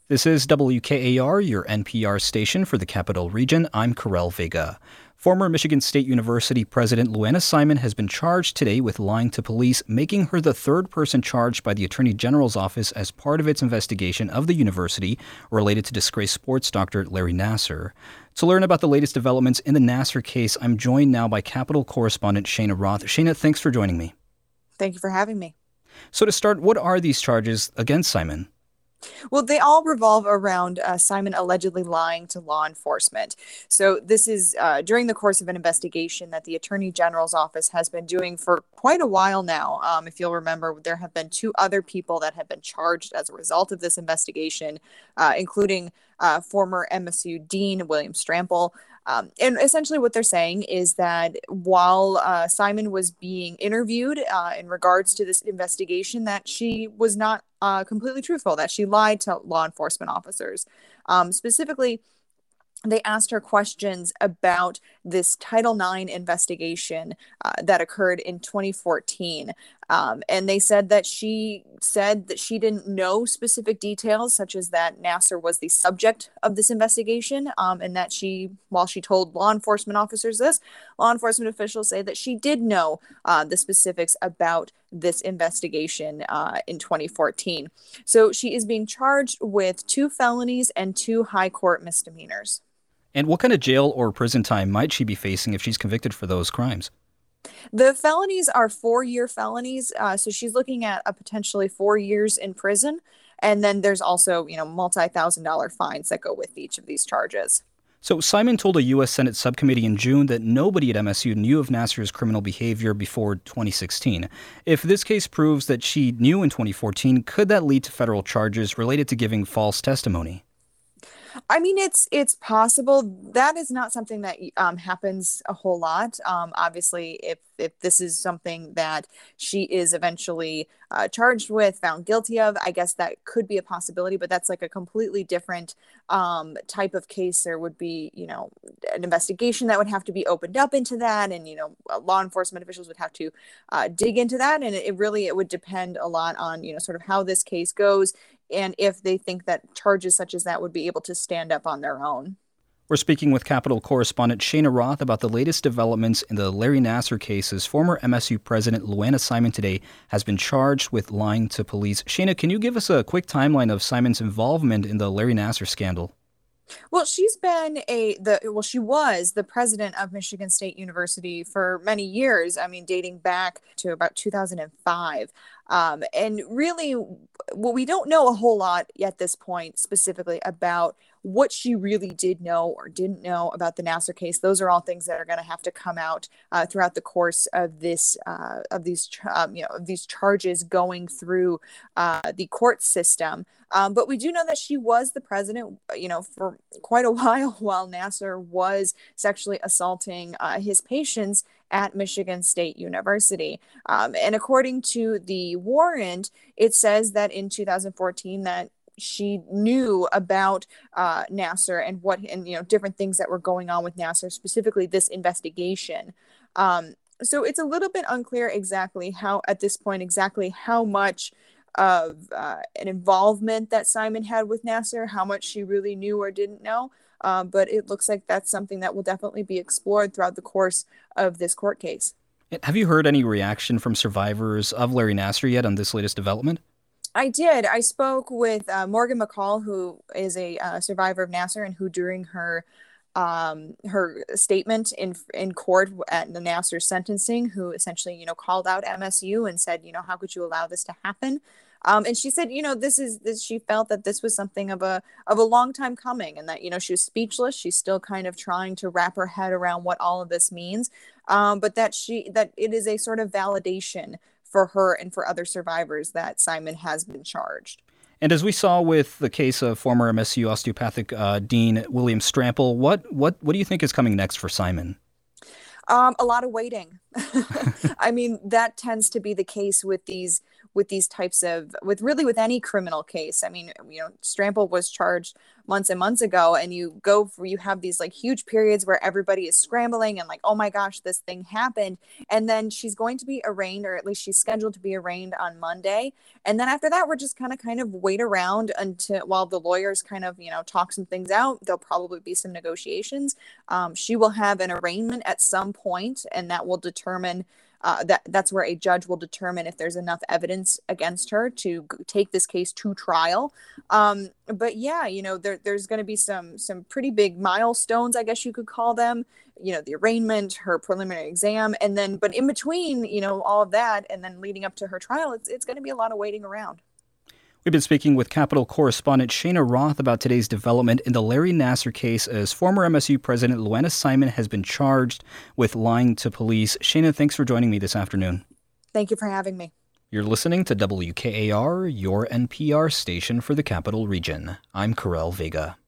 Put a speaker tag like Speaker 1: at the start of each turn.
Speaker 1: This is WKAR, your NPR station for the Capital Region. I'm Karel Vega. Former Michigan State University President Luana Simon has been charged today with lying to police, making her the third person charged by the Attorney General's office as part of its investigation of the university related to disgraced sports doctor Larry Nassar. To learn about the latest developments in the Nassar case, I'm joined now by Capitol correspondent Shana Roth. Shana, thanks for joining me.
Speaker 2: Thank you for having me.
Speaker 1: So to start, what are these charges against Simon?
Speaker 2: Well, they all revolve around Simon allegedly lying to law enforcement. So this is during the course of an investigation that the Attorney General's office has been doing for quite a while now. If you'll remember, there have been two other people that have been charged as a result of this investigation, including former MSU Dean William Strampel. And essentially what they're saying is that while Simon was being interviewed in regards to this investigation, that she was not completely truthful, that she lied to law enforcement officers. Specifically, they asked her questions about this Title IX investigation that occurred in 2014. And they said that she didn't know specific details, such as that Nassar was the subject of this investigation, and that while she told law enforcement officers this, law enforcement officials say that she did know the specifics about this investigation in 2014. So she is being charged with 2 felonies and 2 high court misdemeanors.
Speaker 1: And what kind of jail or prison time might she be facing if she's convicted for those crimes?
Speaker 2: The felonies are 4-year felonies. So she's looking at a potentially 4 years in prison. And then there's also, multi-$1,000 fines that go with each of these charges.
Speaker 1: So Simon told a U.S. Senate subcommittee in June that nobody at MSU knew of Nassar's criminal behavior before 2016. If this case proves that she knew in 2014, could that lead to federal charges related to giving false testimony?
Speaker 2: I mean, it's possible. That is not something that happens a whole lot. Obviously, if this is something that she is eventually charged with, found guilty of, I guess that could be a possibility. But that's like a completely different type of case. There would be, an investigation that would have to be opened up into that, and law enforcement officials would have to dig into that. And it would depend a lot on sort of how this case goes, and if they think that charges such as that would be able to stand up on their own.
Speaker 1: We're speaking with Capitol correspondent Shana Roth about the latest developments in the Larry Nassar case, as former MSU President Luana Simon today has been charged with lying to police. Shana, can you give us a quick timeline of Simon's involvement in the Larry Nassar scandal?
Speaker 2: Well, she was the president of Michigan State University for many years. I mean, dating back to about 2005. And really, we don't know a whole lot at this point specifically about what she really did know or didn't know about the Nassar case. Those are all things that are going to have to come out throughout the course of these charges going through the court system. But we do know that she was the president, for quite a while Nassar was sexually assaulting his patients at Michigan State University. And according to the warrant, it says that in 2014 that she knew about Nassar and different things that were going on with Nassar, specifically this investigation. So it's a little bit unclear exactly how much of an involvement that Simon had with Nassar, how much she really knew or didn't know. But it looks like that's something that will definitely be explored throughout the course of this court case.
Speaker 1: Have you heard any reaction from survivors of Larry Nassar yet on this latest development?
Speaker 2: I did. I spoke with Morgan McCall, who is a survivor of Nassar, and who during her statement in court at the Nassar sentencing, who essentially, called out MSU and said, how could you allow this to happen? And she said, she felt that this was something of a long time coming, and that, she was speechless. She's still kind of trying to wrap her head around what all of this means. But that it is a sort of validation for her and for other survivors that Simon has been charged.
Speaker 1: And as we saw with the case of former MSU osteopathic Dean William Strampel, what do you think is coming next for Simon?
Speaker 2: A lot of waiting. I mean, that tends to be the case with these with these types of, with any criminal case. I mean, Strampel was charged months and months ago, and you have these like huge periods where everybody is scrambling and like, oh my gosh, this thing happened. And then she's going to be arraigned, or at least she's scheduled to be arraigned on Monday. And then after that, we're just kind of wait around while the lawyers kind of, talk some things out. There'll probably be some negotiations. She will have an arraignment at some point, and that will determine that's where a judge will determine if there's enough evidence against her to take this case to trial. But yeah, there's going to be some pretty big milestones, I guess you could call them. The arraignment, her preliminary exam, and then, but in between, all of that, and then leading up to her trial, it's going to be a lot of waiting around.
Speaker 1: We've been speaking with Capitol correspondent Shayna Roth about today's development in the Larry Nassar case, as former MSU President Luana Simon has been charged with lying to police. Shayna, thanks for joining me this afternoon.
Speaker 2: Thank you for having me.
Speaker 1: You're listening to WKAR, your NPR station for the Capital Region. I'm Karel Vega.